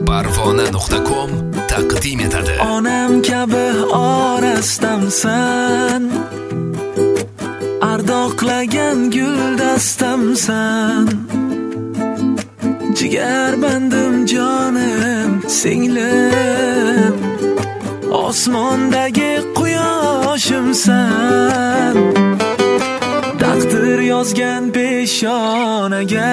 Parvona.com taqdim etadi. Onam kabi orastamsan, ardoqlagan guldastamsan. Jigar bandim jonim, singlim, osmondagi quyoshimsan. Taqdir yozgan peshonaga,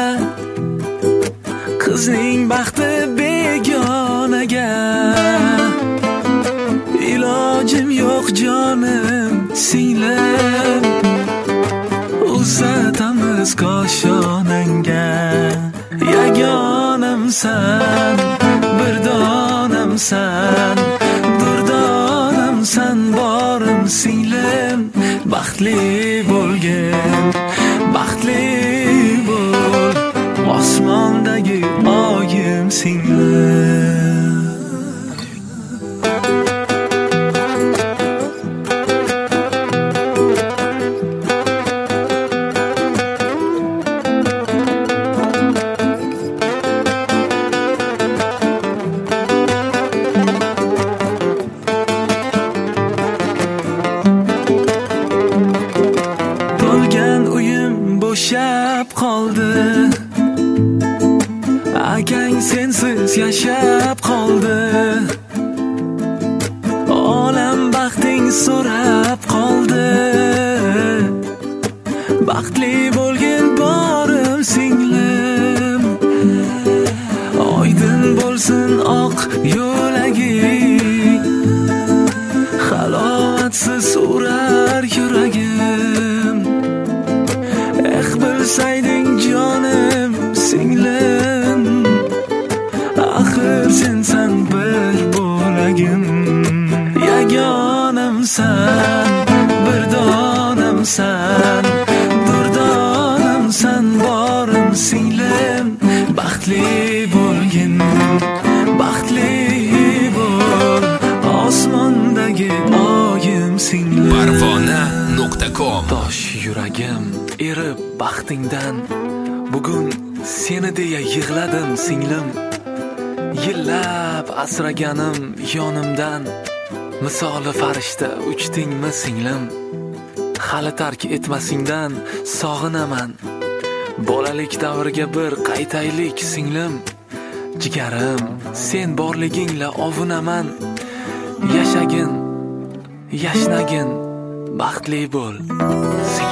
qizning baxti begonaga. Ilojim yo'q jonim, singlim, uzatamiz koshonangga. Yagonamsan, bir donamsan, durdonamsan, borim singlim. Baxtli bo'lgin, baxtli bo'l, osmondagi oyim singlim. Bo'shab qoldi, akang sensiz yashab qoldi. Olam baxting so'rab qoldi. Baxtli bo'lgin borim singlim, oydin bo'lsin oq yo'laging, halovatsiz urar yuragim. Bilsayding jonim, singlim, axir sensan bir bo'lagim. Yagonamsan, bir donamsan, durdonamsan, borim singlim. Baxtli bo'lgin, baxtli bo'l, osmondagi oyim singlim. Parvona.com. Tosh yuragim erib baxtingdan, bugun seni deya yig'ladim singlim. Yillab asraganim yonimdan, misoli farishta uchdingmi singlim. Hali tark etmasingdan sog'inaman, bolalik davriga bir qaytaylik singlim. Jigarim, sen borligingla ovunaman. Yashagin, yashnagin, baxtli bo'l singlim.